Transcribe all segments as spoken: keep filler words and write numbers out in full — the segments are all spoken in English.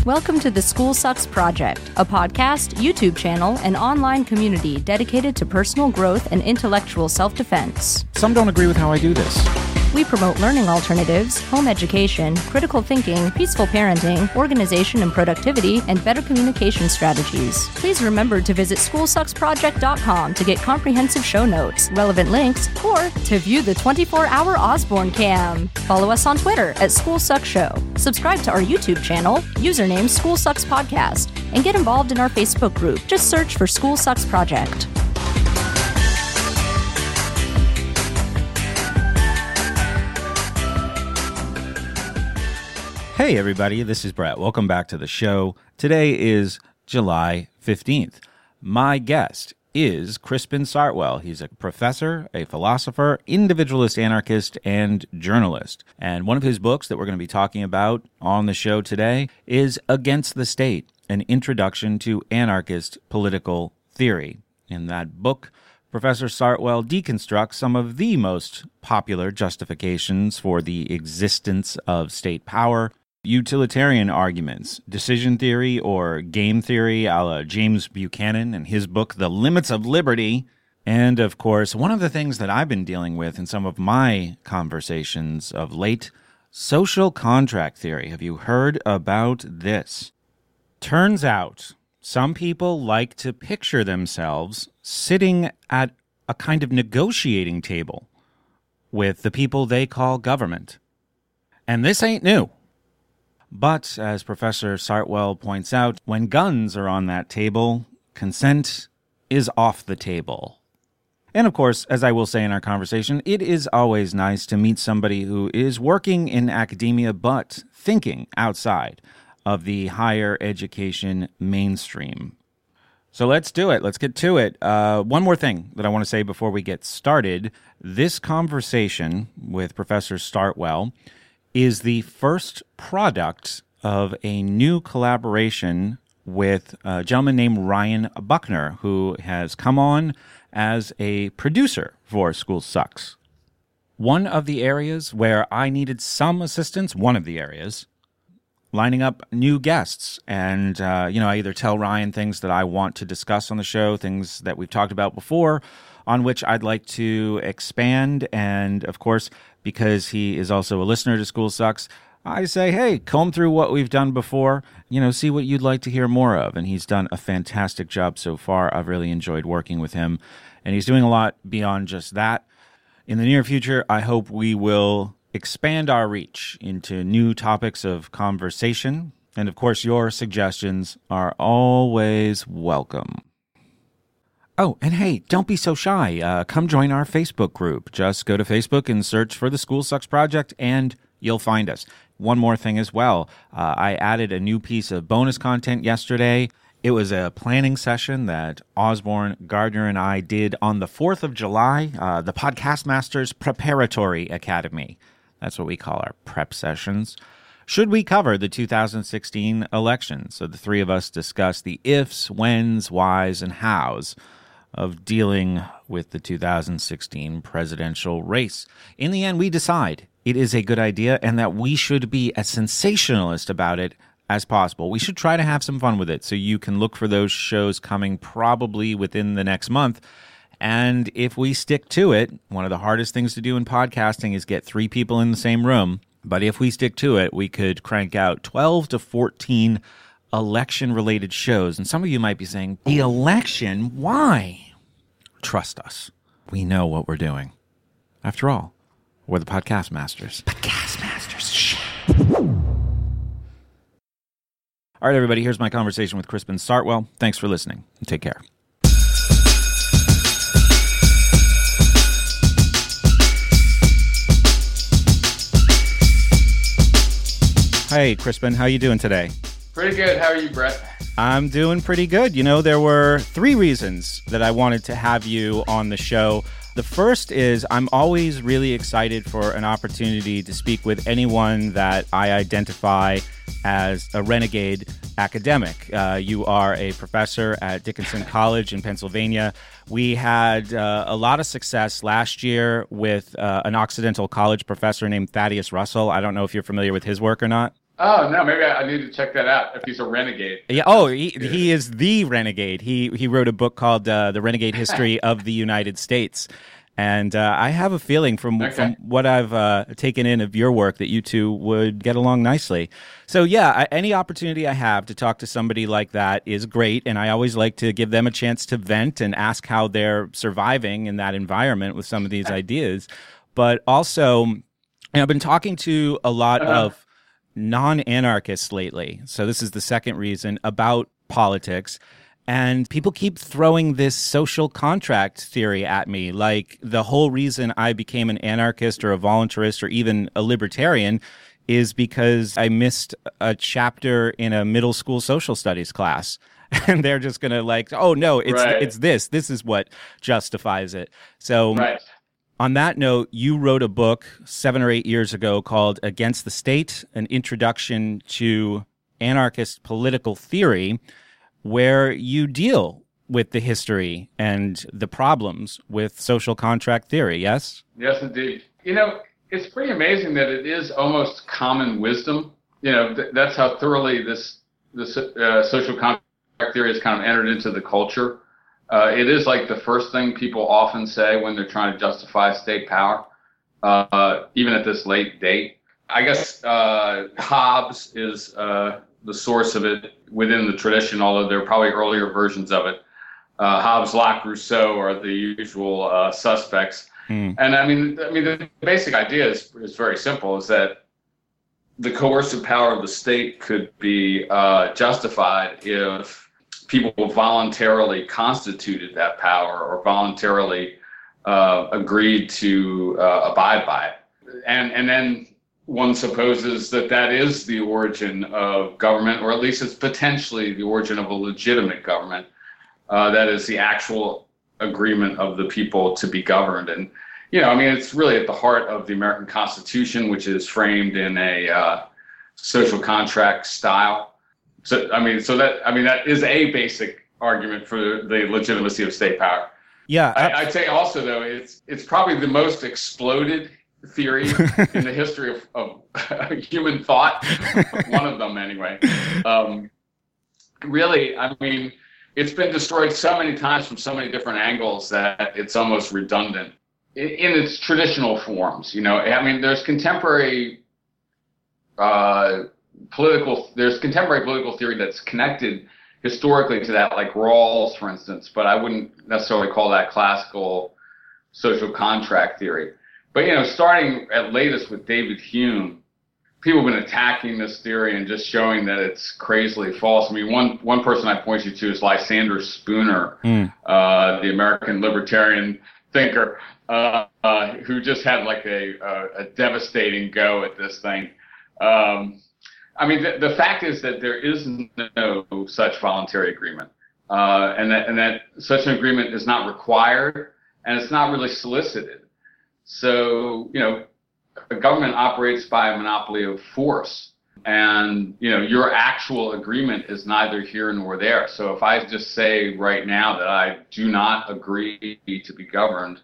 Welcome to the School Sucks Project, a podcast, YouTube channel, and online community dedicated to personal growth and intellectual self-defense. Some don't agree with how I do this. We promote learning alternatives, home education, critical thinking, peaceful parenting, organization and productivity, and better communication strategies. Please remember to visit school sucks project dot com to get comprehensive show notes, relevant links, or to view the twenty-four hour Osborne cam. Follow us on Twitter at School Sucks Show. Subscribe to our YouTube channel, username School Sucks Podcast, and get involved in our Facebook group. Just search for School Sucks Project. Hey everybody, this is Brett. Welcome back to the show. Today is July fifteenth. My guest is Crispin Sartwell. He's a professor, a philosopher, individualist anarchist, and journalist. And one of his books that we're going to be talking about on the show today is Against the State, an introduction to anarchist political theory. In that book, Professor Sartwell deconstructs some of the most popular justifications for the existence of state power, utilitarian arguments, decision theory or game theory a la James Buchanan and his book, The Limits of Liberty. And, of course, one of the things that I've been dealing with in some of my conversations of late, social contract theory. Have you heard about this? Turns out some people like to picture themselves sitting at a kind of negotiating table with the people they call government. And this ain't new. But, as Professor Sartwell points out, when guns are on that table, consent is off the table. And of course, as I will say in our conversation, it is always nice to meet somebody who is working in academia but thinking outside of the higher education mainstream. So let's do it. Let's get to it. Uh, one more thing that I want to say before we get started. This conversation with Professor Sartwell is the first product of a new collaboration with a gentleman named Ryan Buckner, who has come on as a producer for School Sucks. One of the areas where I needed some assistance, one of the areas, lining up new guests. And, uh, you know, I either tell Ryan things that I want to discuss on the show, things that we've talked about before, on which I'd like to expand. And, of course, because he is also a listener to School Sucks, I say, hey, comb through what we've done before, you know, see what you'd like to hear more of. And he's done a fantastic job so far. I've really enjoyed working with him. And he's doing a lot beyond just that. In the near future, I hope we will expand our reach into new topics of conversation. And, of course, your suggestions are always welcome. Oh, and hey, don't be so shy. Uh, come join our Facebook group. Just go to Facebook and search for the School Sucks Project, and you'll find us. One more thing as well. Uh, I added a new piece of bonus content yesterday. It was a planning session that Osborne, Gardner, and I did on the fourth of July, uh, the Podcast Masters Preparatory Academy. That's what we call our prep sessions. Should we cover the two thousand sixteen election? So the three of us discuss the ifs, whens, whys, and hows of dealing with the two thousand sixteen presidential race. In the end, we decide it is a good idea and that we should be as sensationalist about it as possible. We should try to have some fun with it, so you can look for those shows coming probably within the next month. And if we stick to it, one of the hardest things to do in podcasting is get three people in the same room. But if we stick to it, we could crank out twelve to fourteen election-related shows. And some of you might be saying, the election? Why? Trust us. We know what we're doing. After all, we're the Podcast Masters. Podcast Masters. Shh. All right, everybody, here's my conversation with Crispin Sartwell. Thanks for listening, and take care. Hey, Crispin, how you doing today? Pretty good. How are you, Brett? I'm doing pretty good. You know, there were three reasons that I wanted to have you on the show. The first is I'm always really excited for an opportunity to speak with anyone that I identify as a renegade academic. Uh, you are a professor at Dickinson College in Pennsylvania. We had uh, a lot of success last year with uh, an Occidental College professor named Thaddeus Russell. I don't know if you're familiar with his work or not. Oh no, maybe I, I need to check that out. If he's a renegade. Yeah. Oh, he he is the renegade. He he wrote a book called uh, "The Renegade History of the United States," and uh, I have a feeling from Okay. from what I've uh, taken in of your work that you two would get along nicely. So yeah, I, any opportunity I have to talk to somebody like that is great, and I always like to give them a chance to vent and ask how they're surviving in that environment with some of these ideas. But also, and I've been talking to a lot Uh-huh. of non-anarchists lately. So this is the second reason about politics. And people keep throwing this social contract theory at me. Like the whole reason I became an anarchist or a voluntarist or even a libertarian is because I missed a chapter in a middle school social studies class. And they're just going to like, oh no, it's Right. it's this. This is what justifies it. So Right. on that note, you wrote a book seven or eight years ago called Against the State, An Introduction to Anarchist Political Theory, where you deal with the history and the problems with social contract theory, yes? Yes, indeed. You know, it's pretty amazing that it is almost common wisdom. You know, th- that's how thoroughly this this uh, social contract theory has kind of entered into the culture. Uh, it is like the first thing people often say when they're trying to justify state power, uh, even at this late date. I guess uh, Hobbes is uh, the source of it within the tradition, although there are probably earlier versions of it. Uh, Hobbes, Locke, Rousseau are the usual uh, suspects. Mm. And I mean, I mean, the basic idea is, is very simple: is that the coercive power of the state could be uh, justified if people voluntarily constituted that power or voluntarily uh, agreed to uh, abide by it. And and then one supposes that that is the origin of government, or at least it's potentially the origin of a legitimate government. Uh, that is the actual agreement of the people to be governed. And, you know, I mean, it's really at the heart of the American Constitution, which is framed in a uh, social contract style. So, I mean, so that, I mean, that is a basic argument for the legitimacy of state power. Yeah. I, I'd say also, though, it's it's probably the most exploded theory in the history of, of human thought. One of them, anyway. Um, really, I mean, it's been destroyed so many times from so many different angles that it's almost redundant in, in its traditional forms. You know, I mean, there's contemporary uh, political, there's contemporary political theory that's connected historically to that, like Rawls, for instance, but I wouldn't necessarily call that classical social contract theory. But, you know, starting at latest with David Hume, people have been attacking this theory and just showing that it's crazily false. I mean, one one person I point you to is Lysander Spooner, mm. uh, the American libertarian thinker, uh, uh, who just had like a, a, a devastating go at this thing. Um, I mean, the, the fact is that there is no such voluntary agreement, uh, and that and that such an agreement is not required, and it's not really solicited. So, you know, a government operates by a monopoly of force, and, you know, your actual agreement is neither here nor there. So if I just say right now that I do not agree to be governed,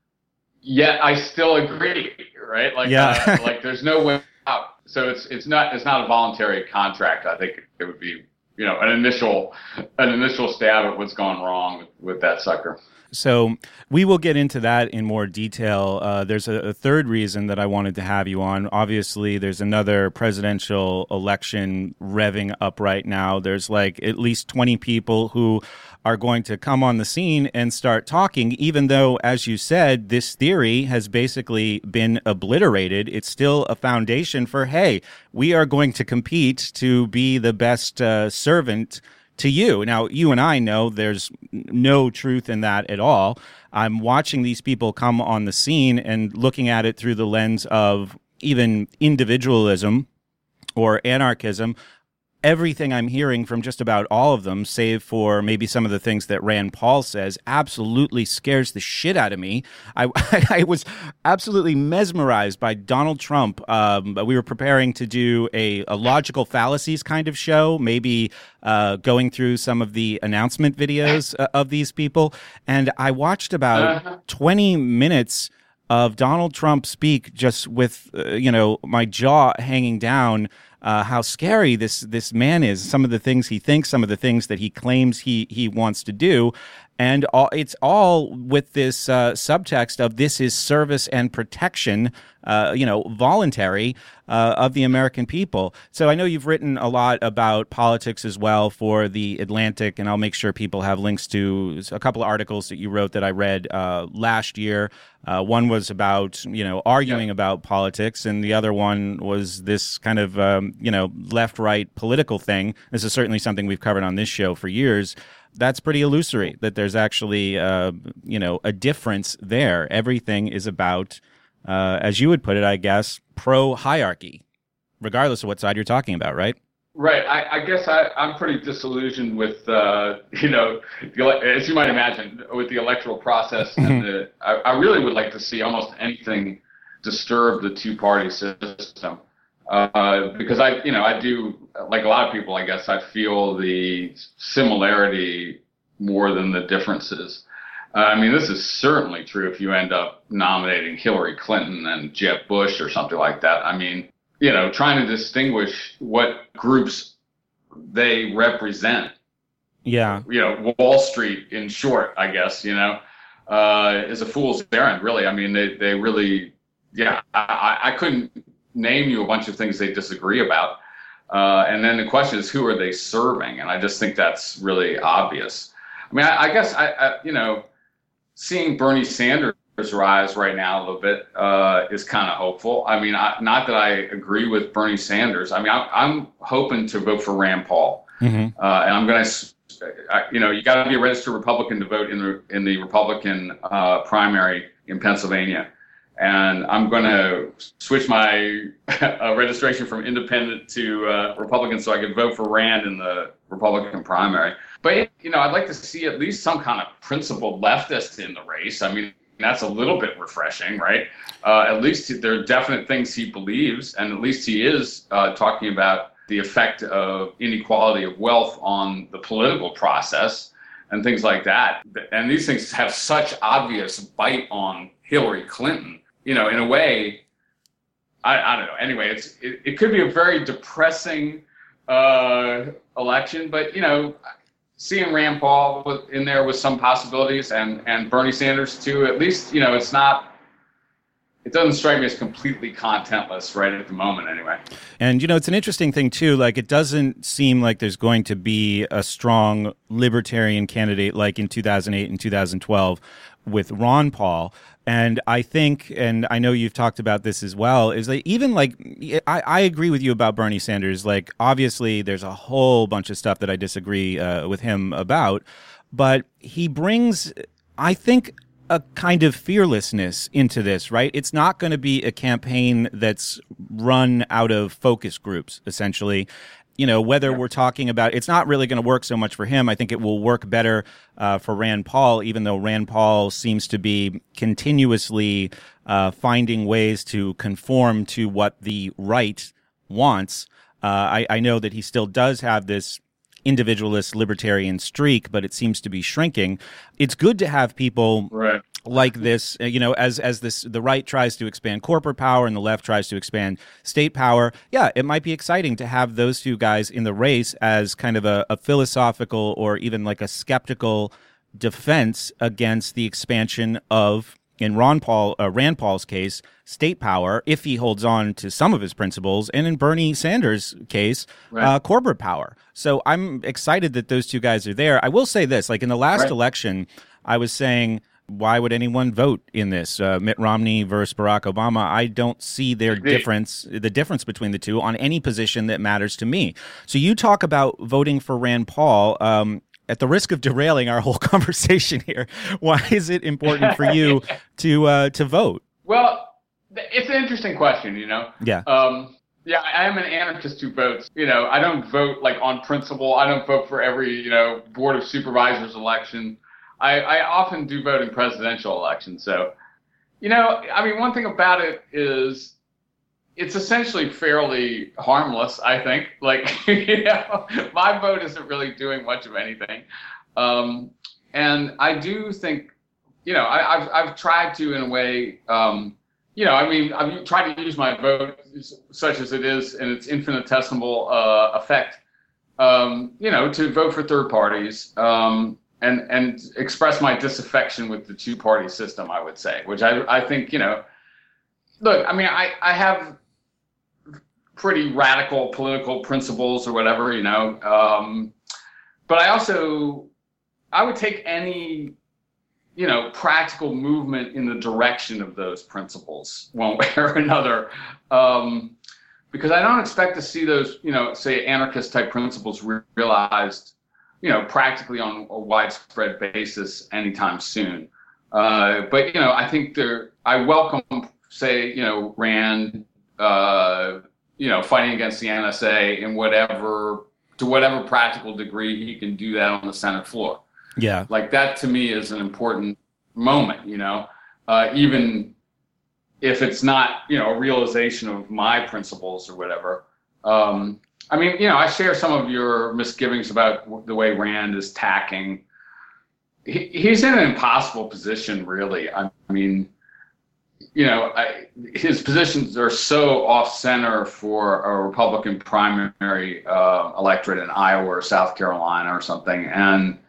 yet I still agree, right? Like, yeah. uh, like there's no way out. So it's it's not it's not a voluntary contract. I think it would be, you know, an initial an initial stab at what's gone wrong with, with that sucker. So we will get into that in more detail. Uh, there's a, a third reason that I wanted to have you on. Obviously, there's another presidential election revving up right now. There's like at least twenty people who are going to come on the scene and start talking, even though, as you said, this theory has basically been obliterated. It's still a foundation for, hey, we are going to compete to be the best uh, servant to you. Now, you and I know there's no truth in that at all. I'm watching these people come on the scene and looking at it through the lens of even individualism or anarchism. Everything I'm hearing from just about all of them, save for maybe some of the things that Rand Paul says, absolutely scares the shit out of me. I, I was absolutely mesmerized by Donald Trump. Um, we were preparing to do a, a logical fallacies kind of show, maybe uh, going through some of the announcement videos uh, of these people. And I watched about twenty minutes of Donald Trump speak just with, uh, you know, my jaw hanging down. Uh, how scary this this man is, some of the things he thinks, some of the things that he claims he he wants to do. And all, it's all with this uh, subtext of this is service and protection, uh, you know, voluntary uh, of the American people. So I know you've written a lot about politics as well for The Atlantic, and I'll make sure people have links to a couple of articles that you wrote that I read uh, last year. Uh, one was about, you know, arguing yeah. about politics, and the other one was this kind of, um, you know, left-right political thing. This is certainly something we've covered on this show for years. That's pretty illusory, that there's actually, uh, you know, a difference there. Everything is about, uh, as you would put it, I guess, pro-hierarchy, regardless of what side you're talking about, right? Right. I, I guess I, I'm pretty disillusioned with, uh, you know, the, as you might imagine, with the electoral process. and the, I, I really would like to see almost anything disturb the two-party system. Uh, because I, you know, I do, like a lot of people, I guess, I feel the similarity more than the differences. Uh, I mean, this is certainly true if you end up nominating Hillary Clinton and Jeb Bush or something like that. I mean, you know, trying to distinguish what groups they represent. Yeah. You know, Wall Street, in short, I guess, you know, uh, is a fool's errand, really. I mean, they, they really, yeah, I, I couldn't name you a bunch of things they disagree about. Uh, and then the question is, who are they serving? And I just think that's really obvious. I mean, I, I guess, I, I, you know, seeing Bernie Sanders rise right now a little bit uh, is kind of hopeful. I mean, I, not that I agree with Bernie Sanders. I mean, I, I'm hoping to vote for Rand Paul. Mm-hmm. Uh, and I'm going to, you know, you got to be a registered Republican to vote in the, in the Republican uh, primary in Pennsylvania. And I'm going to switch my uh, registration from independent to uh, Republican so I can vote for Rand in the Republican primary. But, you know, I'd like to see at least some kind of principled leftist in the race. I mean, that's a little bit refreshing, right? Uh, at least there are definite things he believes, and at least he is uh, talking about the effect of inequality of wealth on the political process and things like that. And these things have such obvious bite on Hillary Clinton. You know, in a way, I, I don't know. Anyway, it's it, it could be a very depressing uh, election, but, you know, seeing Rand Paul in there with some possibilities and, and Bernie Sanders too, at least, you know, it's not, it doesn't strike me as completely contentless right at the moment anyway. And, you know, it's an interesting thing too, like it doesn't seem like there's going to be a strong libertarian candidate like in two thousand eight and two thousand twelve with Ron Paul. And I think, and I know you've talked about this as well, is that even like, I, I agree with you about Bernie Sanders. Like, obviously, there's a whole bunch of stuff that I disagree uh, with him about, but he brings, I think, a kind of fearlessness into this, right? It's not going to be a campaign that's run out of focus groups, essentially. You know, whether we're talking about, it's not really going to work so much for him. I think it will work better uh, for Rand Paul, even though Rand Paul seems to be continuously uh, finding ways to conform to what the right wants. Uh, I, I know that he still does have this individualist libertarian streak, but it seems to be shrinking. It's good to have people right. like this, you know, as as this the right tries to expand corporate power and the left tries to expand state power. Yeah, it might be exciting to have those two guys in the race as kind of a, a philosophical or even like a skeptical defense against the expansion of, in Ron Paul, uh, Rand Paul's case, state power, if he holds on to some of his principles, and in Bernie Sanders' case, right. uh, corporate power. So I'm excited that those two guys are there. I will say this, like in the last right. election, I was saying, why would anyone vote in this? Uh, Mitt Romney versus Barack Obama. I don't see their difference, the difference between the two on any position that matters to me. So you talk about voting for Rand Paul. Um, At the risk of derailing our whole conversation here, why is it important for you to uh, to vote? Well, it's an interesting question, you know. Yeah. Um, yeah, I am an anarchist who votes. You know, I don't vote like on principle. I don't vote for every, you know, board of supervisors election. I, I often do vote in presidential elections. So, you know, I mean, one thing about it is it's essentially fairly harmless, I think. Like, you know, my vote isn't really doing much of anything. Um, and I do think, you know, I, I've I've tried to, in a way, um, you know, I mean, I've tried to use my vote, such as it is, and its infinitesimal uh, effect, um, you know, to vote for third parties um, and and express my disaffection with the two-party system, I would say, which I I think, you know, look, I mean, I, I have pretty radical political principles or whatever, you know, um, but I also, I would take any, you know, practical movement in the direction of those principles, one way or another, um, because I don't expect to see those, you know, say anarchist type principles re- realized, you know, practically on a widespread basis anytime soon. Uh, but, you know, I think there, I welcome, say, you know, Rand, uh, you know, fighting against the N S A in whatever, to whatever practical degree he can do that on the Senate floor. Yeah. Like that to me is an important moment, you know, uh, even if it's not, you know, a realization of my principles or whatever. Um, I mean, you know, I share some of your misgivings about the way Rand is tacking. He, he's in an impossible position, really. I mean, you know, I, his positions are so off center for a Republican primary uh, electorate in Iowa or South Carolina or something. And,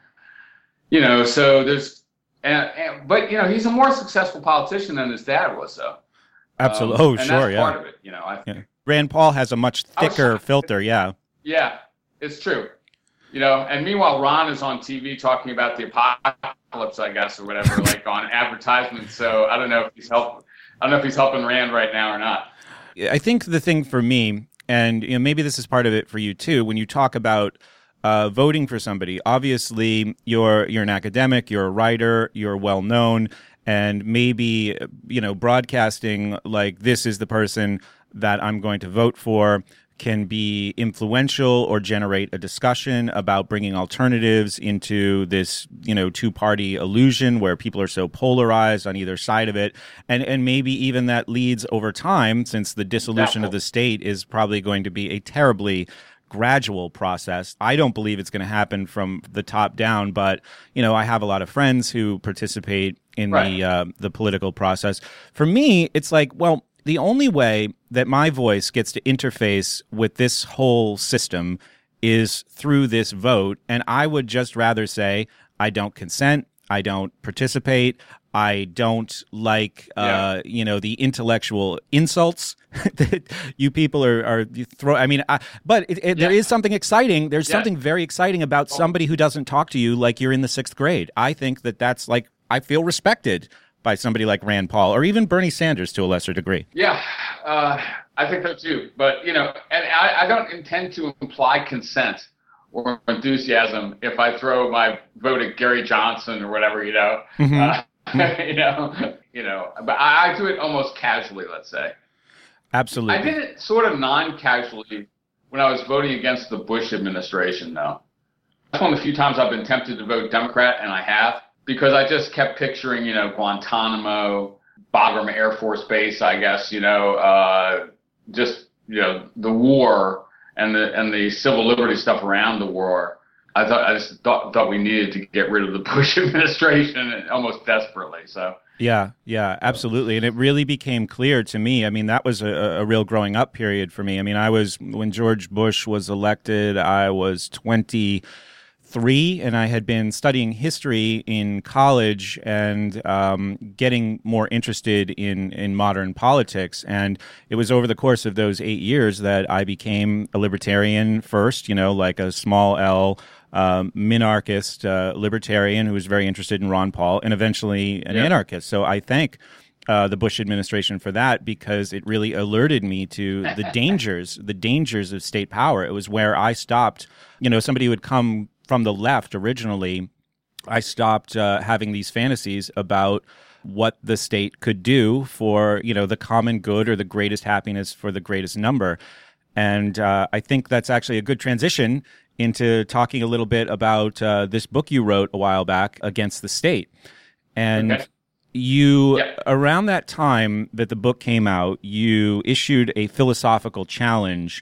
you know, so there's, and, and, but, you know, he's a more successful politician than his dad was, though. Absolutely. Um, oh, and sure. that's Yeah. part of it, you know. I, yeah. Rand Paul has a much thicker was, filter. Yeah. Yeah, it's true. You know, and meanwhile, Ron is on T V talking about the apocalypse, I guess, or whatever, like on advertisements. So I don't know if he's helping. I don't know if he's helping Rand right now or not. I think the thing for me, and you know, maybe this is part of it for you too, when you talk about uh, voting for somebody, obviously you're you're an academic, you're a writer, you're well known, and maybe you know broadcasting like this is the person that I'm going to vote for can be influential or generate a discussion about bringing alternatives into this, you know, two-party illusion where people are so polarized on either side of it. And and maybe even that leads over time, since the dissolution of the state is probably going to be a terribly gradual process. I don't believe it's going to happen from the top down, but, you know, I have a lot of friends who participate in right. the uh, the political process. For me, it's like, well, the only way that my voice gets to interface with this whole system is through this vote. And I would just rather say, I don't consent. I don't participate. I don't like, uh, yeah. you know, the intellectual insults that you people are, are you throw. I mean, I, but it, it, yeah. there is something exciting. There's yeah. something very exciting about somebody who doesn't talk to you like you're in the sixth grade. I think that that's like, I feel respected by somebody like Rand Paul or even Bernie Sanders to a lesser degree. Yeah, uh, I think so too. But, you know, and I, I don't intend to imply consent or enthusiasm if I throw my vote at Gary Johnson or whatever, you know. Mm-hmm. Uh, you know, you know, but I, I do it almost casually, let's say. Absolutely. I did it sort of non-casually when I was voting against the Bush administration, though. That's one of the few times I've been tempted to vote Democrat, and I have. Because I just kept picturing, you know, Guantanamo, Bagram Air Force Base, I guess, you know, uh, just, you know, the war and the and the civil liberty stuff around the war. I thought I just thought thought we needed to get rid of the Bush administration almost desperately. So yeah, yeah, absolutely, and it really became clear to me. I mean, that was a, a real growing up period for me. I mean, I was when George Bush was elected, I was twenty. Three, and I had been studying history in college and um, getting more interested in, in modern politics. And it was over the course of those eight years that I became a libertarian first, you know, like a small L um, minarchist uh, libertarian who was very interested in Ron Paul, and eventually an yeah. anarchist. So I thank uh, the Bush administration for that, because it really alerted me to the dangers, the dangers of state power. It was where I stopped, you know, somebody would come from the left originally, I stopped uh, having these fantasies about what the state could do for, you know, the common good or the greatest happiness for the greatest number. And uh, I think that's actually a good transition into talking a little bit about uh, this book you wrote a while back, Against the State. And okay. you, yeah. around that time that the book came out, you issued a philosophical challenge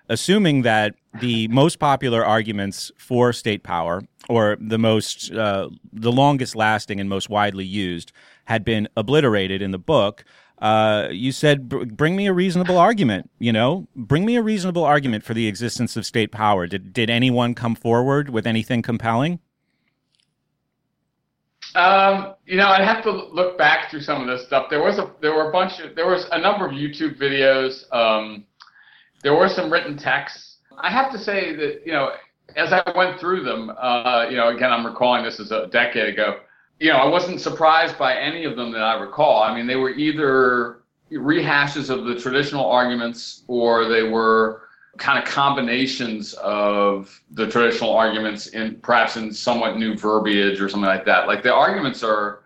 assuming that the most popular arguments for state power, or the most, uh, the longest lasting and most widely used, had been obliterated in the book, uh, you said, bring me a reasonable argument, you know, bring me a reasonable argument for the existence of state power. Did, did anyone come forward with anything compelling? Um, you know, I'd have to look back through some of this stuff. There was a, there were a bunch of, there was a number of YouTube videos. Um, there were some written texts. I have to say that, you know, as I went through them, uh, you know, again, I'm recalling this as a decade ago, you know, I wasn't surprised by any of them that I recall. I mean, they were either rehashes of the traditional arguments, or they were kind of combinations of the traditional arguments in perhaps in somewhat new verbiage or something like that. Like the arguments are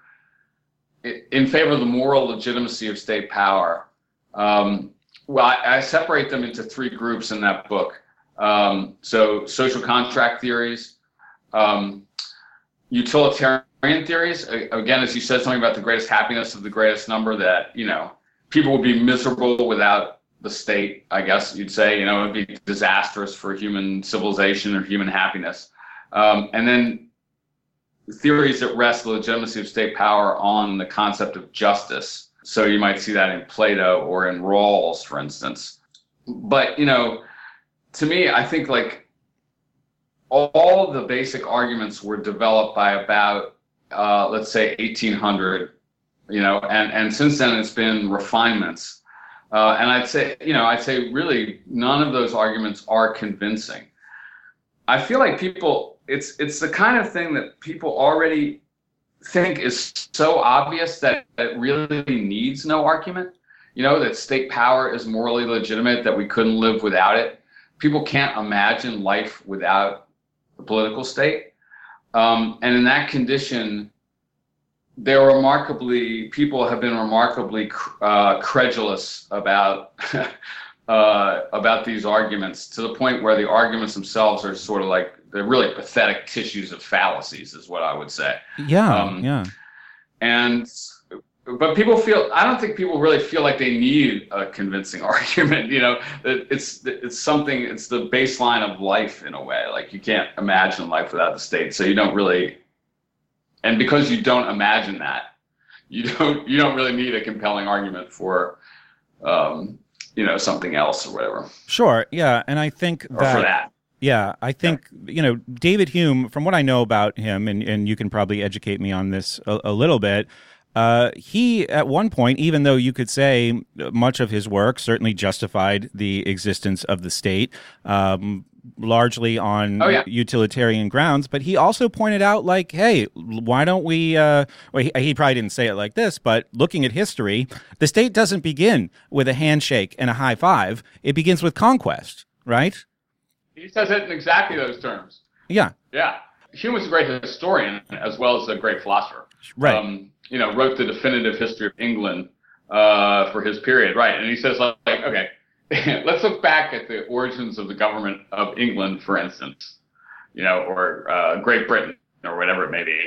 in favor of the moral legitimacy of state power. Um, well, I, I separate them into three groups in that book. Um, so social contract theories, um, utilitarian theories. Again, as you said, something about the greatest happiness of the greatest number, that, you know, people would be miserable without the state, I guess you'd say. You know, it would be disastrous for human civilization or human happiness. Um, and then theories that rest the legitimacy of state power on the concept of justice. So you might see that in Plato or in Rawls, for instance. But, you know, to me, I think like all the basic arguments were developed by about, uh, let's say, eighteen hundred, you know, and, and since then it's been refinements. Uh, and I'd say, you know, I'd say really none of those arguments are convincing. I feel like people, it's it's the kind of thing that people already think is so obvious that it really needs no argument. You know, that state power is morally legitimate, that we couldn't live without it. People can't imagine life without the political state. Um, and in that condition, they're remarkably, people have been remarkably uh, credulous about uh, about these arguments, to the point where the arguments themselves are sort of like, they're really pathetic tissues of fallacies, is what I would say. Yeah, um, yeah. And, but people feel, I don't think people really feel like they need a convincing argument. You know, it's it's something, it's the baseline of life in a way. Like, you can't imagine life without the state, so you don't really. And because you don't imagine that, you don't you don't really need a compelling argument for, um, you know, something else or whatever. Sure, yeah, and I think or that, for that. Yeah, I think, you know, David Hume, from what I know about him, and, and you can probably educate me on this a, a little bit, uh, he, at one point, even though you could say much of his work certainly justified the existence of the state, um, largely on oh, yeah. utilitarian grounds, but he also pointed out, like, hey, why don't we, uh, well, he, he probably didn't say it like this, but looking at history, the state doesn't begin with a handshake and a high five. It begins with conquest, right? He says it in exactly those terms. Yeah. Yeah. Hume was a great historian as well as a great philosopher. Right. Um, you know, wrote the definitive history of England uh, for his period. Right. And he says, like, okay, let's look back at the origins of the government of England, for instance, you know, or uh, Great Britain, or whatever it may be.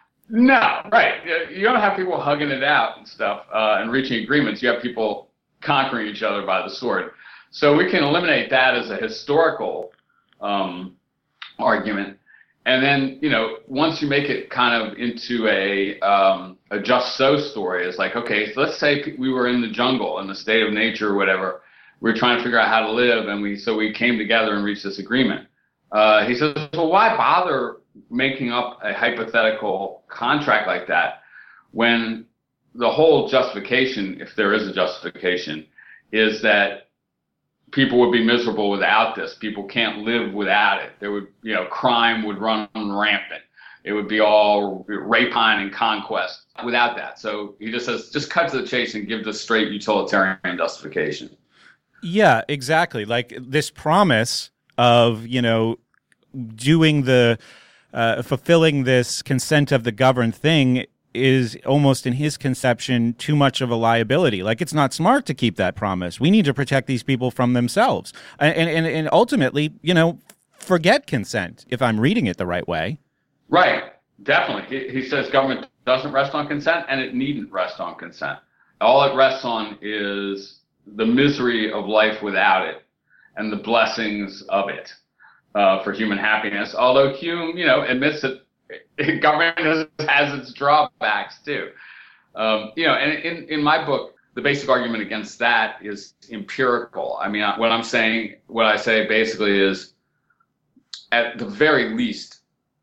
No, right. You don't have people hugging it out and stuff uh, and reaching agreements. You have people conquering each other by the sword. So we can eliminate that as a historical um, argument. And then, you know, once you make it kind of into a um, a just so story, it's like, okay, so let's say we were in the jungle, in the state of nature or whatever. We were trying to figure out how to live, and we so we came together and reached this agreement. Uh, he says, well, why bother making up a hypothetical contract like that when the whole justification, if there is a justification, is that people would be miserable without this. People can't live without it. There would, you know, crime would run rampant. It would be all rapine and conquest without that. So he just says, just cut to the chase and give the straight utilitarian justification. Yeah, exactly. Like this promise of, you know, doing the, uh, fulfilling this consent of the governed thing is almost, in his conception, too much of a liability. Like, it's not smart to keep that promise. We need to protect these people from themselves. And, and, and ultimately, you know, forget consent, if I'm reading it the right way. Right. Definitely. He, he says government doesn't rest on consent, and it needn't rest on consent. All it rests on is the misery of life without it. and the blessings of it uh, for human happiness. Although Hume, you know, admits that government has, has its drawbacks too. Um, you know, and in, in my book, the basic argument against that is empirical. I mean, what I'm saying, what I say basically is, at the very least,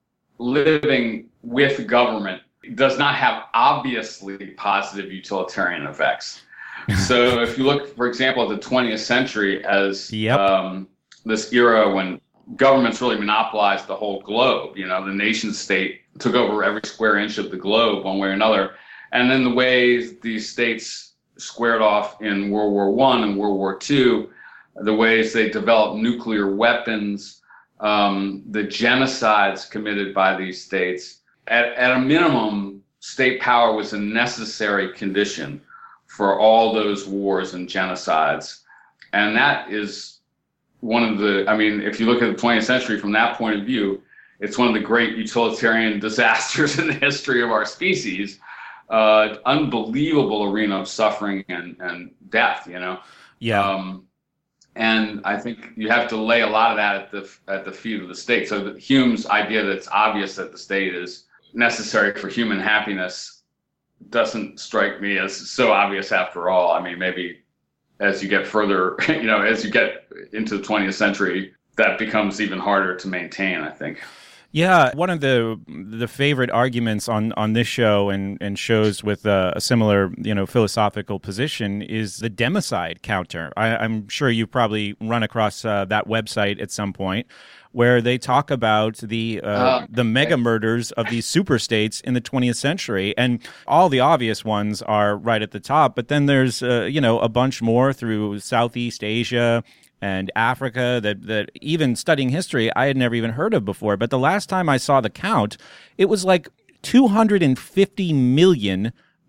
living with government does not have obviously positive utilitarian effects. So if you look, for example, at the twentieth century as yep. um, this era when governments really monopolized the whole globe, you know, the nation state took over every square inch of the globe one way or another. And then the ways these states squared off in World War One and World War Two, the ways they developed nuclear weapons, um, the genocides committed by these states. At, at a minimum, state power was a necessary condition for all those wars and genocides. And that is one of the, I mean, if you look at the twentieth century from that point of view, it's one of the great utilitarian disasters in the history of our species. Uh, unbelievable arena of suffering and, and death, you know? Yeah. Um, and I think you have to lay a lot of that at the at the feet of the state. So the, Hume's idea that it's obvious that the state is necessary for human happiness doesn't strike me as so obvious after all. I mean, maybe as you get further, you know, as you get into the twentieth century, that becomes even harder to maintain, I think. Yeah, one of the the favorite arguments on, on this show and, and shows with a, a similar, you know, philosophical position is the democide counter. I, I'm sure you've probably run across uh, that website at some point, where they talk about the uh, uh, the mega murders of these superstates in the twentieth century, and all the obvious ones are right at the top. But then there's uh, you know a bunch more through Southeast Asia and Africa that, that even studying history, I had never even heard of before. But the last time I saw the count, it was like two hundred fifty million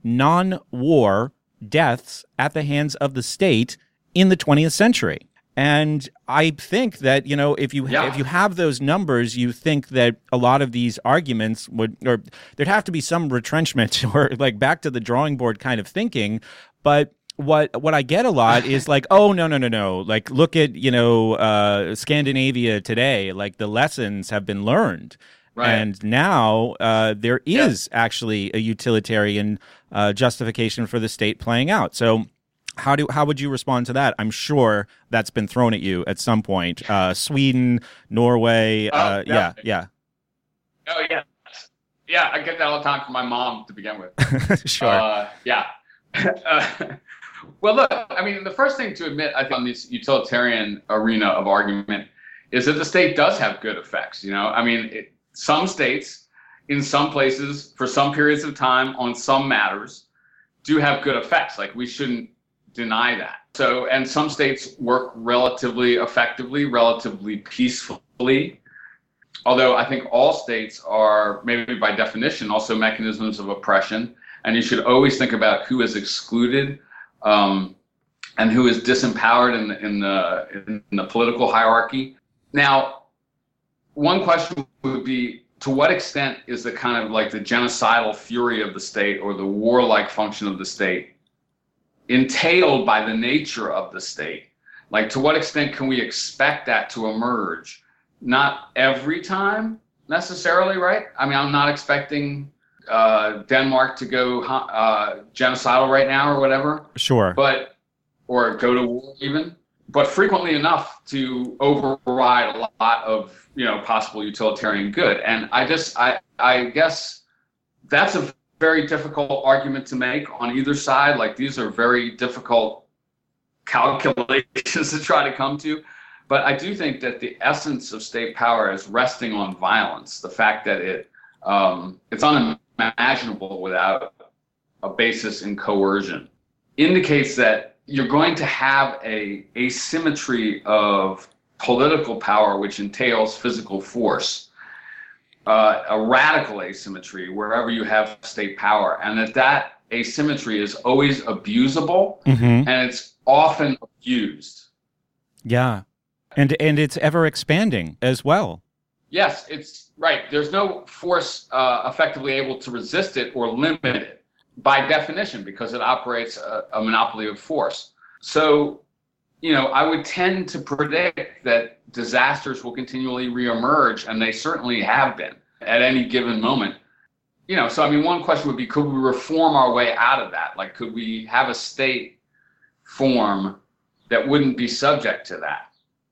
non-war deaths at the hands of the state in the twentieth century. And I think that, you know, if you yeah. if you have those numbers, you think that a lot of these arguments would, or there'd have to be some retrenchment or like back to the drawing board kind of thinking. But What what I get a lot is like, oh, no, no, no, no. Like, look at, you know, uh, Scandinavia today. Like, the lessons have been learned. Right. And now uh, there is yeah. actually a utilitarian uh, justification for the state playing out. So how do how would you respond to that? I'm sure that's been thrown at you at some point. Uh, Sweden, Norway. Oh, uh, yeah, yeah. Oh, yeah. Yeah, I get that all the time from my mom to begin with. Sure. Uh, yeah. uh, Well, look, I mean, the first thing to admit, I think, on this utilitarian arena of argument is that the state does have good effects. You know, I mean, it, some states in some places for some periods of time on some matters do have good effects. Like, we shouldn't deny that. So, and some states work relatively effectively, relatively peacefully. Although I think all states are, maybe by definition, also mechanisms of oppression. And you should always think about who is excluded Um, and who is disempowered in the, in the in the political hierarchy. Now, one question would be, to what extent is the kind of like the genocidal fury of the state or the warlike function of the state entailed by the nature of the state? Like, to what extent can we expect that to emerge? Not every time necessarily, right? I mean, I'm not expecting Uh, Denmark to go uh, genocidal right now or whatever. Sure. But, or go to war even. But frequently enough to override a lot of, you know, possible utilitarian good. And I just, I, I guess that's a very difficult argument to make on either side. Like, these are very difficult calculations to try to come to. But I do think that the essence of state power is resting on violence. The fact that it, um, it's unimaginable imaginable without a basis in coercion indicates that you're going to have a asymmetry of political power, which entails physical force, uh, a radical asymmetry wherever you have state power, and that that asymmetry is always abusable, mm-hmm. and it's often abused. Yeah, and and it's ever expanding as well. Yes, it's right. There's no force uh, effectively able to resist it or limit it by definition, because it operates a, a monopoly of force. So you know, I would tend to predict that disasters will continually reemerge, and they certainly have been at any given moment. You know, so I mean, one question would be, could we reform our way out of that? Like, could we have a state form that wouldn't be subject to that?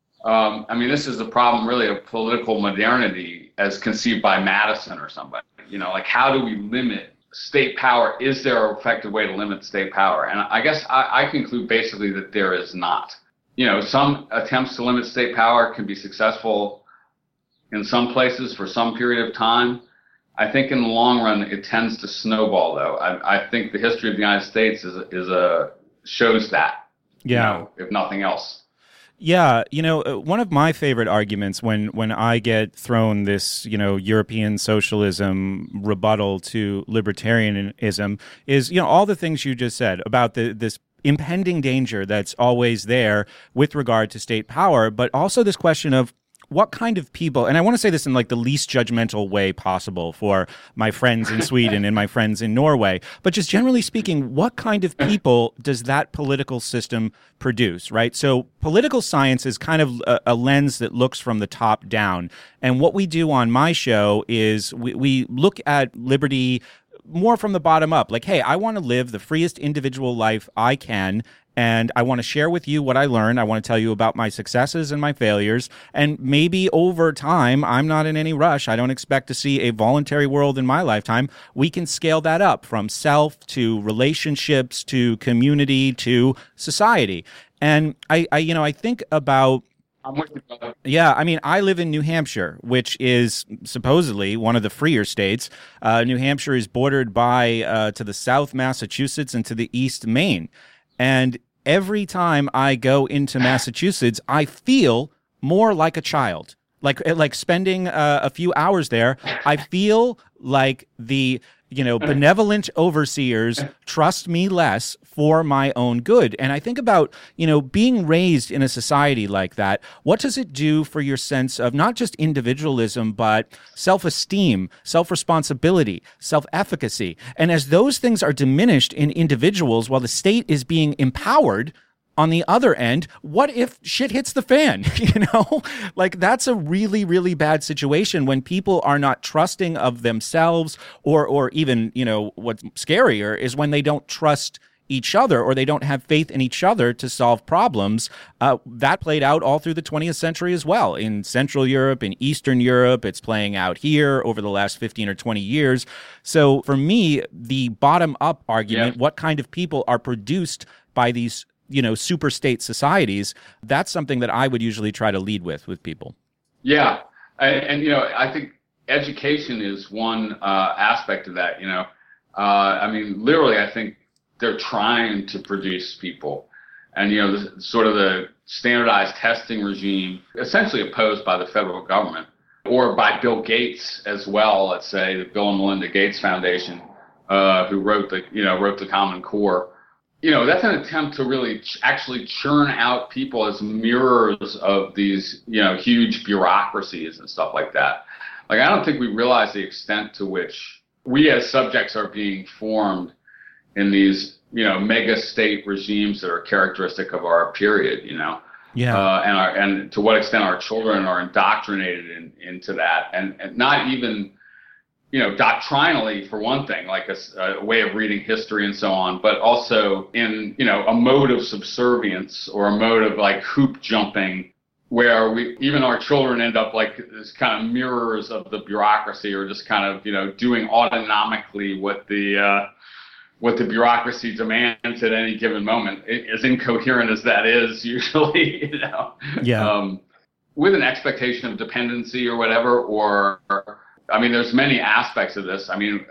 Um, I mean, this is the problem really of political modernity as conceived by Madison or somebody. You know, like, how do we limit state power? Is there an effective way to limit state power? And I guess I, I conclude basically that there is not. You know, some attempts to limit state power can be successful in some places for some period of time. I think in the long run, it tends to snowball, though. I, I think the history of the United States is is a shows that, yeah, you know, if nothing else. Yeah, you know, one of my favorite arguments when when I get thrown this, you know, European socialism rebuttal to libertarianism is, you know, all the things you just said about the this impending danger that's always there with regard to state power, but also this question of what kind of people, and I want to say this in like the least judgmental way possible for my friends in Sweden and my friends in Norway, but just generally speaking, what kind of people does that political system produce, right? So political science is kind of a, a lens that looks from the top down. And what we do on my show is we, we look at liberty more from the bottom up. Like, hey, I want to live the freest individual life I can, and I want to share with you what I learned. I want to tell you about my successes and my failures. And maybe over time, I'm not in any rush. I don't expect to see a voluntary world in my lifetime. We can scale that up from self to relationships to community to society. And I, I you know, I think about I'm with you, brother. Yeah, I mean, I live in New Hampshire, which is supposedly one of the freer states. Uh, New Hampshire is bordered by, uh, to the south, Massachusetts, and to the east, Maine. And every time I go into Massachusetts, I feel more like a child. Like like spending uh, a few hours there, I feel like the, you know, benevolent overseers trust me less for my own good. And I think about, you know, being raised in a society like that. What does it do for your sense of not just individualism, but self-esteem, self-responsibility, self-efficacy? And as those things are diminished in individuals while the state is being empowered, on the other end, what if shit hits the fan? You know, like that's a really, really bad situation when people are not trusting of themselves, or, or even, you know, what's scarier is when they don't trust each other or they don't have faith in each other to solve problems. Uh, that played out all through the twentieth century as well. In Central Europe, in Eastern Europe, it's playing out here over the last fifteen or twenty years. So for me, the bottom-up argument, yeah. what kind of people are produced by these, you know, super state societies, that's something that I would usually try to lead with, with people. Yeah. And, and you know, I think education is one uh, aspect of that, you know. Uh, I mean, literally, I think they're trying to produce people. And, you know, this, sort of the standardized testing regime, essentially opposed by the federal government, or by Bill Gates as well, let's say, the Bill and Melinda Gates Foundation, uh, who wrote the, you know, wrote the Common Core. You know, that's an attempt to really ch- actually churn out people as mirrors of these, you know, huge bureaucracies and stuff like that. Like, I don't think we realize the extent to which we as subjects are being formed in these, you know, mega state regimes that are characteristic of our period, you know. Yeah. Uh, and our, and to what extent our children are indoctrinated in, into that, and, and not even, you know, doctrinally, for one thing, like a, a way of reading history and so on, but also in, you know, a mode of subservience or a mode of like hoop jumping, where we, even our children end up like this kind of mirrors of the bureaucracy, or just kind of, you know, doing autonomically what the, uh, what the bureaucracy demands at any given moment, it, as incoherent as that is usually, you know, yeah. um, with an expectation of dependency or whatever, or, or I mean, there's many aspects of this. I mean,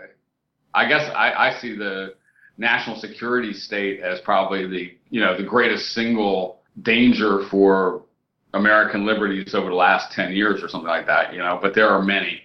I guess I, I see the national security state as probably the, you know, the greatest single danger for American liberties over the last ten years or something like that, you know, but there are many.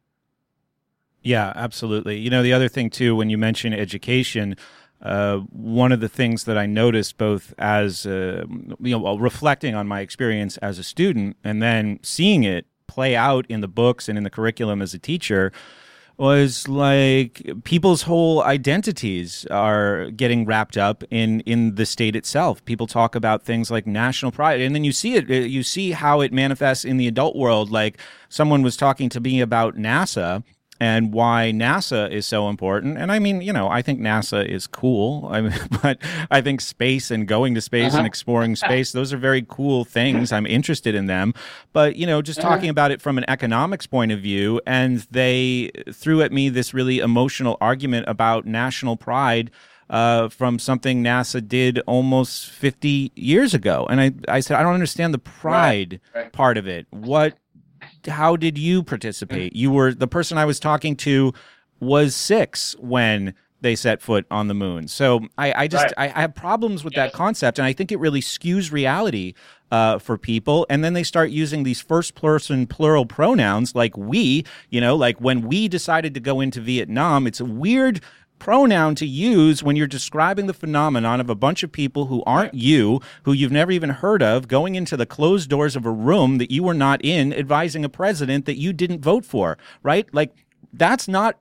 Yeah, absolutely. You know, the other thing too, when you mention education, uh, one of the things that I noticed both as, uh, you know, reflecting on my experience as a student and then seeing it play out in the books and in the curriculum as a teacher, was like people's whole identities are getting wrapped up in, in the state itself. People talk about things like national pride, and then you see it, you see how it manifests in the adult world. Like someone was talking to me about NASA and why NASA is so important. And I mean, you know, I think NASA is cool, I mean, but I think space and going to space uh-huh. and exploring space, those are very cool things. I'm interested in them. But, you know, just uh-huh. talking about it from an economics point of view, and they threw at me this really emotional argument about national pride uh, from something NASA did almost fifty years ago. And I, I said, I don't understand the pride right. Right. part of it. What How did you participate? You were the person I was talking to was six when they set foot on the moon. So I, I just right. I, I have problems with yes. that concept, and I think it really skews reality uh, for people. And then they start using these first person plural pronouns like we, you know, like when we decided to go into Vietnam. It's a weird pronoun to use when you're describing the phenomenon of a bunch of people who aren't you, who you've never even heard of, going into the closed doors of a room that you were not in, advising a president that you didn't vote for, right? Like, that's not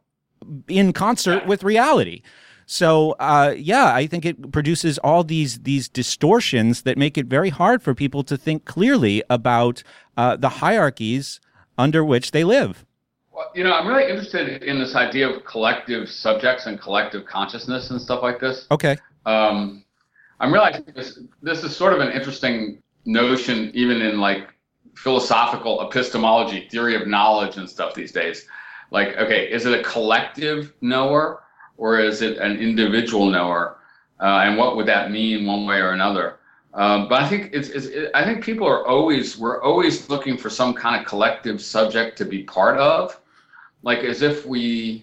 in concert with reality. So, uh, yeah, I think it produces all these these distortions that make it very hard for people to think clearly about uh, the hierarchies under which they live. You know, I'm really interested in this idea of collective subjects and collective consciousness and stuff like this. Okay. Um, I'm realizing this, this is sort of an interesting notion, even in like philosophical epistemology, theory of knowledge and stuff these days. Like, okay, is it a collective knower or is it an individual knower? Uh, and what would that mean one way or another? Um, but I think it's, it's it, I think people are always, we're always looking for some kind of collective subject to be part of. Like as if we,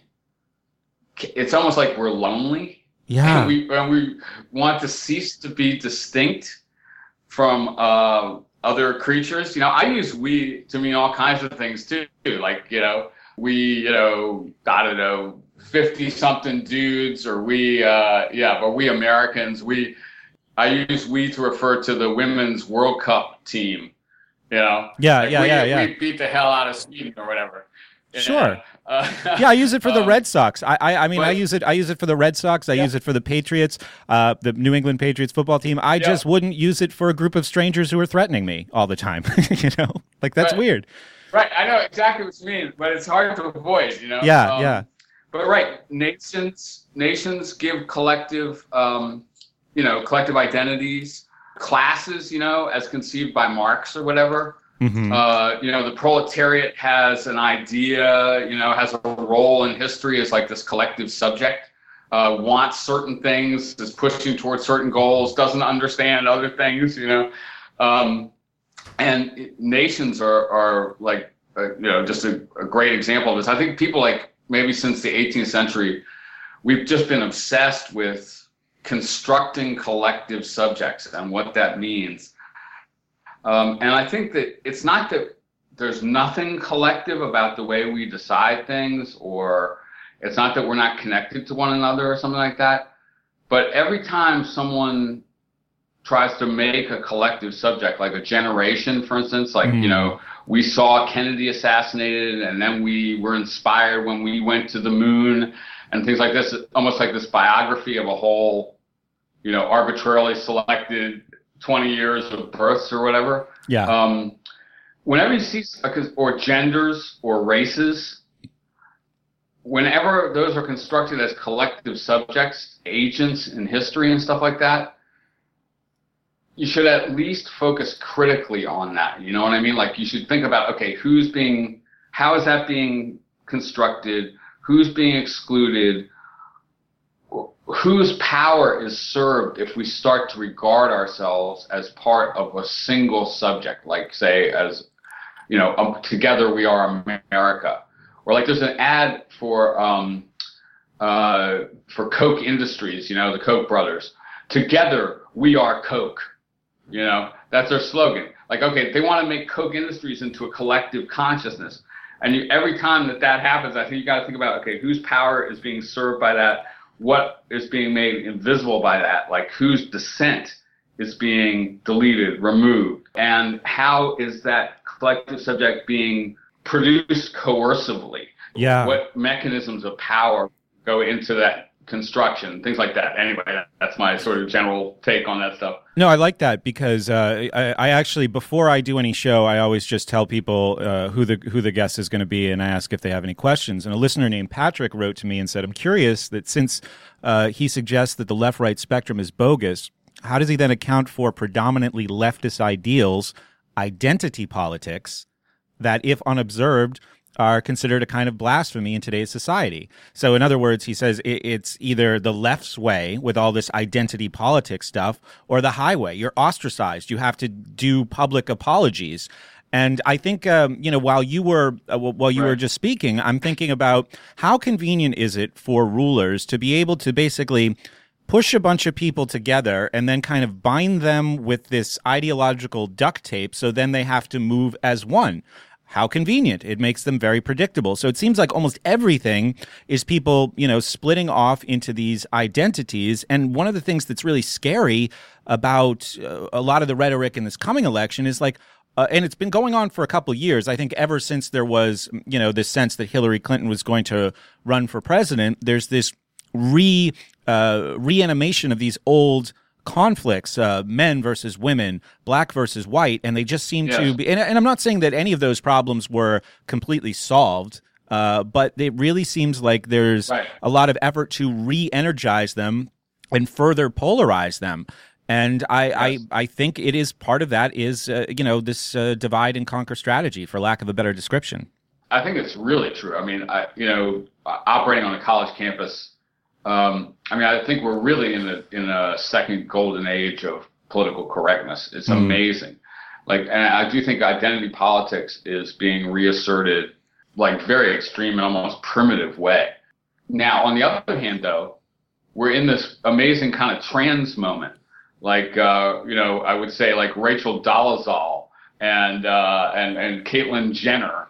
it's almost like we're lonely. Yeah. And we, and we want to cease to be distinct from uh, other creatures. You know, I use we to mean all kinds of things too. Like, you know, we, you know, I don't know, fifty something dudes, or we, uh, yeah, but we Americans, we, I use we to refer to the women's World Cup team. You know? Yeah, like yeah, we, yeah, yeah. We beat the hell out of Sweden or whatever. Sure. Uh, yeah, I use it for the um, Red Sox. I, I, I mean, but, I use it. I use it for the Red Sox. I yeah. use it for the Patriots, uh, the New England Patriots football team. I yeah. just wouldn't use it for a group of strangers who are threatening me all the time. You know, like that's right. weird. Right. I know exactly what you mean, but it's hard to avoid. You know. Yeah. Um, yeah. But right, nations nations give collective, um, you know, collective identities. Classes, you know, as conceived by Marx or whatever. Mm-hmm. Uh, you know, the proletariat has an idea, you know, has a role in history as like this collective subject, uh, wants certain things, is pushing towards certain goals, doesn't understand other things, you know. Um, and nations are, are like, uh, you know, just a, a great example of this. I think people like maybe since the eighteenth century, we've just been obsessed with constructing collective subjects and what that means. Um, and I think that it's not that there's nothing collective about the way we decide things, or it's not that we're not connected to one another or something like that. But every time someone tries to make a collective subject, like a generation, for instance, like, mm. you know, we saw Kennedy assassinated and then we were inspired when we went to the moon and things like this, almost like this biography of a whole, you know, arbitrarily selected twenty years of births or whatever. Yeah. Um, whenever you see, or genders or races, whenever those are constructed as collective subjects, agents in history and stuff like that, you should at least focus critically on that. You know what I mean? Like you should think about, okay, who's being, how is that being constructed? Who's being excluded? Whose power is served if we start to regard ourselves as part of a single subject, like say as, you know, um, together we are America. Or like there's an ad for um, uh, for Coke Industries, you know, the Koch brothers. Together we are Coke. You know, that's their slogan. Like, okay, they want to make Coke Industries into a collective consciousness. And you, every time that that happens, I think you got to think about, okay, whose power is being served by that? What is being made invisible by that? Like whose dissent is being deleted, removed? And how is that collective subject being produced coercively? Yeah. What mechanisms of power go into that construction, things like that. Anyway, that, that's my sort of general take on that stuff. No, I like that because uh, I, I actually, before I do any show, I always just tell people uh, who the who the guest is going to be, and I ask if they have any questions. And a listener named Patrick wrote to me and said, I'm curious that since uh, he suggests that the left-right spectrum is bogus, how does he then account for predominantly leftist ideals, identity politics, that, if unobserved, are considered a kind of blasphemy in today's society? So in other words, he says it, it's either the left's way with all this identity politics stuff or the highway. You're ostracized. You have to do public apologies. And I think, um, you know, while you were uh, while you right. were just speaking, I'm thinking about how convenient is it for rulers to be able to basically push a bunch of people together and then kind of bind them with this ideological duct tape so then they have to move as one. How convenient. It makes them very predictable. So it seems like almost everything is people, you know, splitting off into these identities. And one of the things that's really scary about uh, a lot of the rhetoric in this coming election is like, uh, and it's been going on for a couple of years. I think ever since there was, you know, this sense that Hillary Clinton was going to run for president, there's this re uh, reanimation of these old conflicts, uh, men versus women, black versus white, and they just seem yes. to be, and, and I'm not saying that any of those problems were completely solved, uh, but it really seems like there's right. a lot of effort to re-energize them and further polarize them. And I, yes. I, I think it is part of that is, uh, you know, this uh, divide and conquer strategy, for lack of a better description. I think it's really true. I mean, I, you know, operating on a college campus, Um, I mean, I think we're really in a in a second golden age of political correctness. It's mm. amazing. Like, and I do think identity politics is being reasserted, like, very extreme and almost primitive way. Now, on the other hand, though, we're in this amazing kind of trans moment. Like, uh, you know, I would say like Rachel Dolezal and uh, and and Caitlyn Jenner,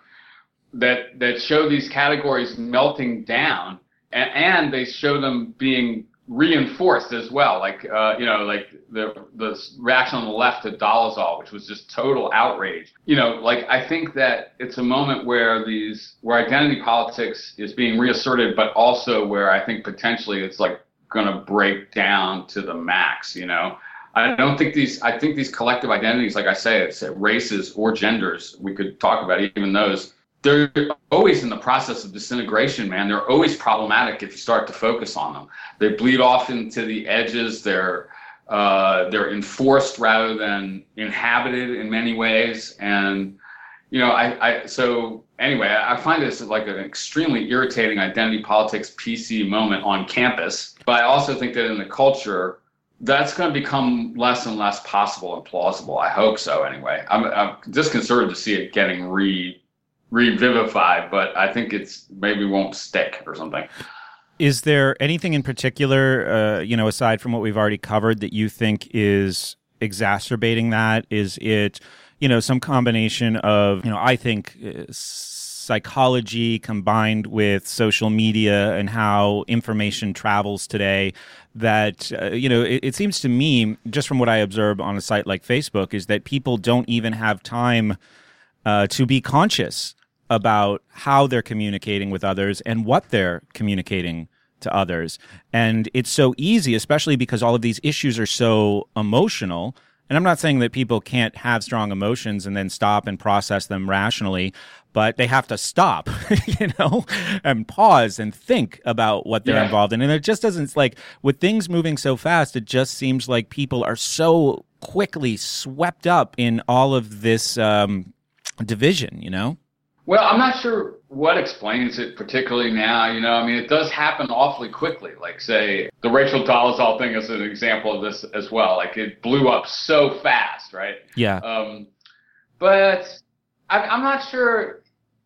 that that show these categories melting down. And they show them being reinforced as well, like uh, you know, like the the reaction on the left to Dolezal, which was just total outrage. You know, like I think that it's a moment where these where identity politics is being reasserted, but also where I think potentially it's like going to break down to the max. You know, I don't think these. I think these collective identities, like I say, it's races or genders. We could talk about even those. They're always in the process of disintegration, man. They're always problematic if you start to focus on them. They bleed off into the edges. They're uh, they're enforced rather than inhabited in many ways. And, you know, I, I so anyway, I find this like an extremely irritating identity politics P C moment on campus. But I also think that in the culture, that's going to become less and less possible and plausible. I hope so anyway. I'm, I'm disconcerted to see it getting re revivified, but I think it's maybe won't stick or something. Is there anything in particular, uh, you know, aside from what we've already covered, that you think is exacerbating that? Is it, you know, some combination of, you know, I think uh, psychology combined with social media and how information travels today that, uh, you know, it, it seems to me, just from what I observe on a site like Facebook, is that people don't even have time uh, to be conscious about how they're communicating with others and what they're communicating to others. And it's so easy, especially because all of these issues are so emotional. And I'm not saying that people can't have strong emotions and then stop and process them rationally, but they have to stop, you know, and pause and think about what they're yeah. involved in. And it just doesn't, like, with things moving so fast, it just seems like people are so quickly swept up in all of this um, division, you know? Well, I'm not sure what explains it particularly now. You know, I mean, it does happen awfully quickly. Like, say, the Rachel Dolezal thing is an example of this as well. Like, it blew up so fast, right? Yeah. Um, but I, I'm not sure,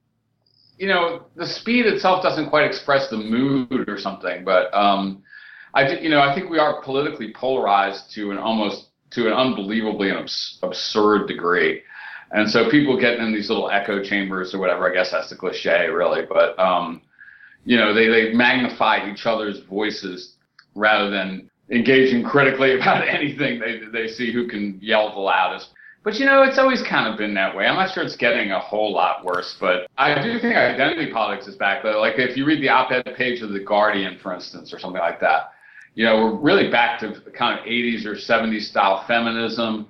you know, the speed itself doesn't quite express the mood or something. But, um, I th- you know, I think we are politically polarized to an almost, to an unbelievably abs- absurd degree. And so people get in these little echo chambers or whatever, I guess that's the cliche, really. But, um, you know, they, they magnify each other's voices rather than engaging critically about anything. They they see who can yell the loudest. But, you know, it's always kind of been that way. I'm not sure it's getting a whole lot worse, but I do think identity politics is back, though. Like, if you read the op-ed page of The Guardian, for instance, or something like that, you know, we're really back to kind of eighties or seventies style feminism.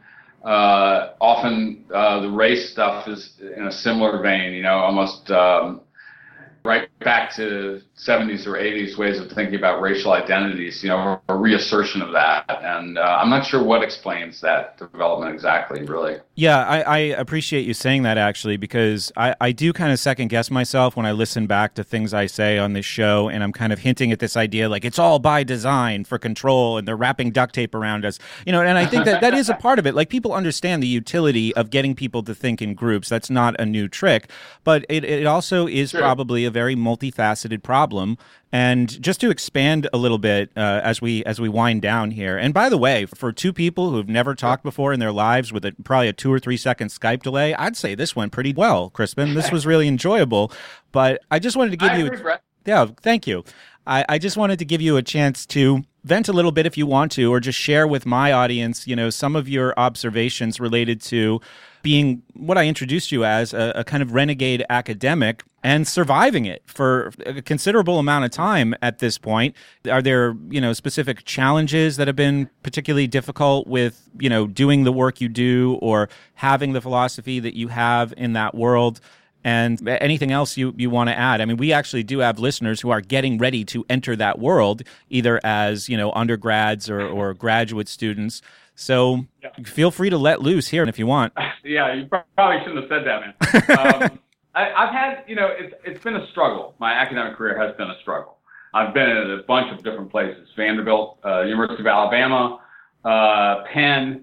Uh, often uh, the race stuff is in a similar vein, you know, almost um, right back to seventies or eighties ways of thinking about racial identities, you know, a reassertion of that. And uh, I'm not sure what explains that development exactly, really. Yeah, I, I appreciate you saying that, actually, because I, I do kind of second guess myself when I listen back to things I say on this show, and I'm kind of hinting at this idea like it's all by design for control and they're wrapping duct tape around us, you know, and I think that that is a part of it. Like, people understand the utility of getting people to think in groups. That's not a new trick, but it, it also is Sure. probably a very multifaceted problem. And just to expand a little bit uh, as we as we wind down here, and by the way, for two people who've never talked before in their lives with a, probably a two or three second Skype delay, I'd say this went pretty well, Crispin. This was really enjoyable. But I just wanted to give I you, agree, Brett. yeah, thank you. I, I just wanted to give you a chance to vent a little bit if you want to, or just share with my audience, you know, some of your observations related to being what I introduced you as, a, a kind of renegade academic, and surviving it for a considerable amount of time at this point. Are there, you know, specific challenges that have been particularly difficult with, you know, doing the work you do or having the philosophy that you have in that world? And anything else you, you want to add? I mean, we actually do have listeners who are getting ready to enter that world, either as, you know, undergrads or, or graduate students. So yeah. Feel free to let loose here if you want. Yeah, you probably shouldn't have said that, man. um, I, I've had, you know, it's it's been a struggle. My academic career has been a struggle. I've been at a bunch of different places: Vanderbilt, uh, University of Alabama, uh, Penn,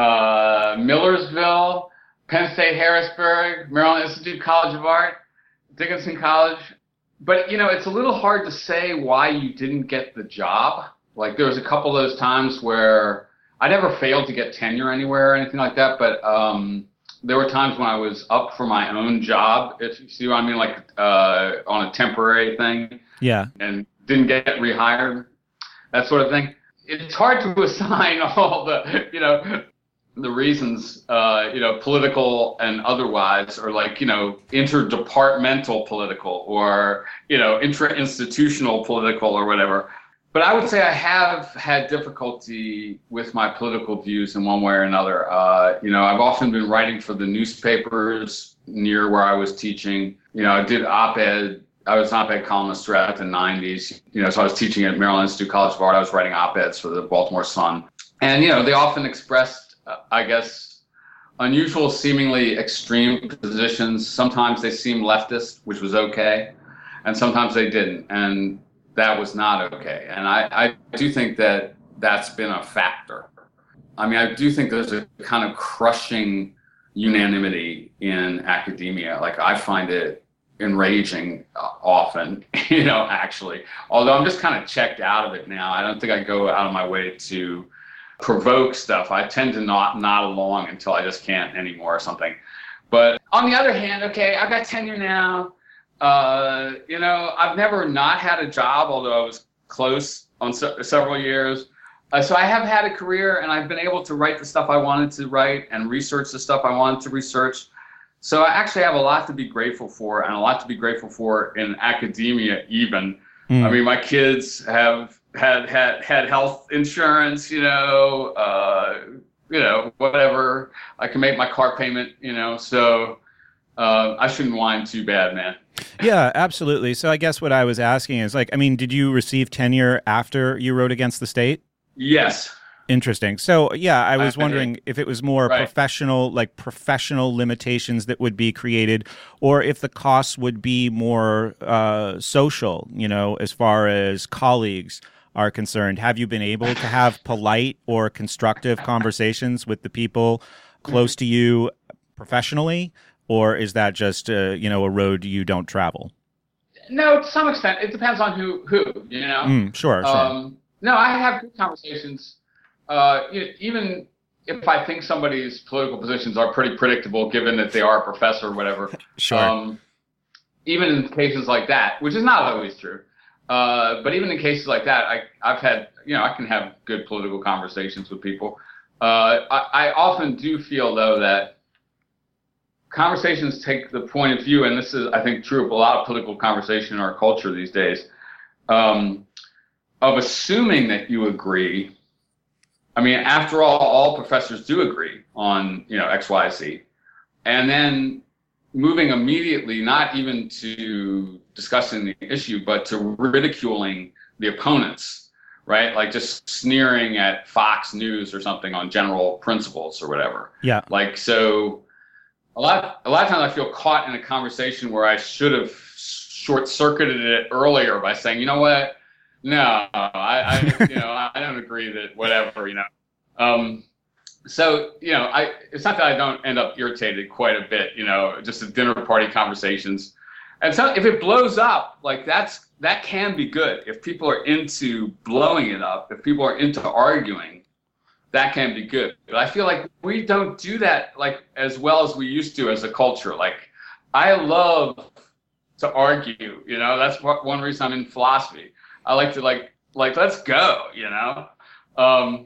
uh, Millersville, Penn State Harrisburg, Maryland Institute College of Art, Dickinson College. But, you know, it's a little hard to say why you didn't get the job. Like, there was a couple of those times where I never failed to get tenure anywhere or anything like that, but um, there were times when I was up for my own job, if you see what I mean, like uh, on a temporary thing. Yeah. And didn't get rehired, that sort of thing. It's hard to assign all the, you know, the reasons, uh, you know, political and otherwise, or like, you know, interdepartmental political or, you know, intra-institutional political or whatever. But I would say I have had difficulty with my political views in one way or another. Uh, you know, I've often been writing for the newspapers near where I was teaching. You know, I did op-ed. I was an op-ed columnist throughout the nineties. You know, so I was teaching at Maryland Institute College of Art. I was writing op-eds for the Baltimore Sun. And, you know, they often expressed, uh, I guess, unusual, seemingly extreme positions. Sometimes they seemed leftist, which was okay. And sometimes they didn't. And that was not okay. And I, I do think that that's been a factor. I mean, I do think there's a kind of crushing unanimity in academia. Like, I find it enraging uh, often, you know, actually. Although I'm just kind of checked out of it now. I don't think I go out of my way to provoke stuff. I tend to not nod along until I just can't anymore or something. But on the other hand, okay, I got tenure now. Uh, you know, I've never not had a job, although I was close on se- several years. Uh, so I have had a career, and I've been able to write the stuff I wanted to write and research the stuff I wanted to research. So I actually have a lot to be grateful for, and a lot to be grateful for in academia even. Mm. I mean, my kids have had had, had health insurance, you know, uh, you know, whatever. I can make my car payment, you know, so uh, I shouldn't whine too bad, man. Yeah, absolutely. So I guess what I was asking is, like, I mean, did you receive tenure after you wrote against the state? Yes. Interesting. So, yeah, I was wondering if it was more right. professional, like professional limitations that would be created, or if the costs would be more uh, social, you know, as far as colleagues are concerned. Have you been able to have polite or constructive conversations with the people close to you professionally? Or is that just, uh, you know, a road you don't travel? No, to some extent. It depends on who, who you know? Mm, sure, sure. Um, no, I have good conversations. Uh, even if I think somebody's political positions are pretty predictable, given that they are a professor or whatever. Sure. Um, even in cases like that, which is not always true. Uh, but even in cases like that, I, I've had, you know, I can have good political conversations with people. Uh, I, I often do feel, though, that conversations take the point of view, and this is, I think, true of a lot of political conversation in our culture these days, um, of assuming that you agree. I mean, after all, all professors do agree on, you know, X, Y, Z. And then moving immediately, not even to discussing the issue, but to ridiculing the opponents, right? Like just sneering at Fox News or something on general principles or whatever. Yeah. Like, so a lot, a lot of times I feel caught in a conversation where I should have short-circuited it earlier by saying, you know what? No, I, I you know, I don't agree that whatever, you know. Um, so, you know, I, it's not that I don't end up irritated quite a bit, you know, just at dinner party conversations. And so if it blows up, like that's, that can be good. If people are into blowing it up, if people are into arguing, that can be good. But I feel like we don't do that like as well as we used to as a culture. Like I love to argue, you know, that's one reason I'm in philosophy. I like to like, like, let's go, you know? Um,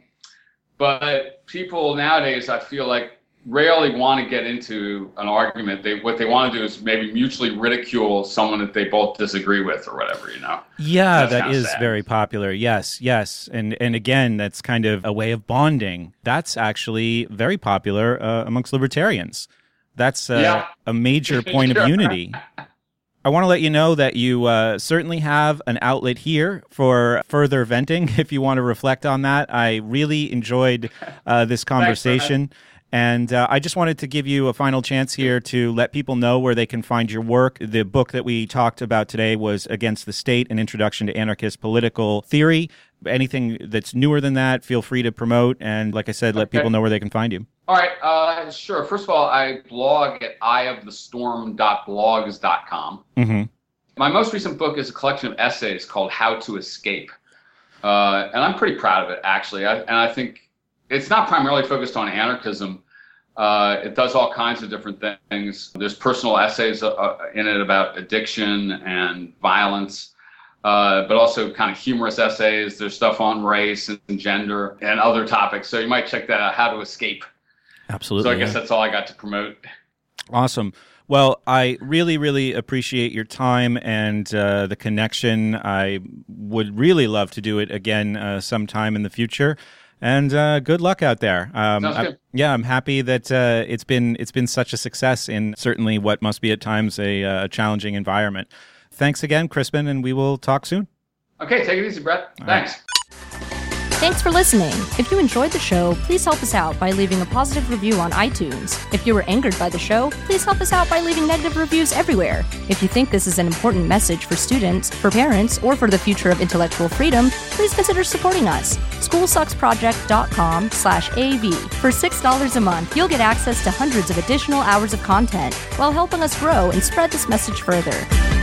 but people nowadays, I feel like rarely want to get into an argument. They, what they want to do is maybe mutually ridicule someone that they both disagree with or whatever, you know? Yeah, that is sad. Very popular. Yes, yes. And and again, that's kind of a way of bonding. That's actually very popular uh, amongst libertarians. That's uh, yeah. a major point sure. of unity. I want to let you know that you uh, certainly have an outlet here for further venting if you want to reflect on that. I really enjoyed uh, this conversation. Thanks, and uh, I just wanted to give you a final chance here to let people know where they can find your work. The book that we talked about today was Against the State, An Introduction to Anarchist Political Theory. Anything that's newer than that, feel free to promote. And like I said, let okay. people know where they can find you. All right, uh, sure. First of all, I blog at eye of the storm dot blogs dot com. Mm-hmm. My most recent book is a collection of essays called How to Escape. Uh, and I'm pretty proud of it, actually. I, and I think it's not primarily focused on anarchism. Uh, it does all kinds of different things. There's personal essays uh, in it about addiction and violence, uh, but also kind of humorous essays. There's stuff on race and gender and other topics. So you might check that out, How to Escape. Absolutely. So I guess yeah. that's all I got to promote. Awesome. Well, I really, really appreciate your time and uh, the connection. I would really love to do it again uh, sometime in the future. And uh, good luck out there. Um, Sounds good. I, yeah, I'm happy that uh, it's been it's been such a success in certainly what must be at times a uh, challenging environment. Thanks again, Crispin, and we will talk soon. Okay, take it easy, Brett. All Thanks. Right. Thanks for listening. If you enjoyed the show, please help us out by leaving a positive review on iTunes. If you were angered by the show, please help us out by leaving negative reviews everywhere. If you think this is an important message for students, for parents, or for the future of intellectual freedom, please consider supporting us. school sucks project dot com slash A V. For six dollars a month, you'll get access to hundreds of additional hours of content while helping us grow and spread this message further.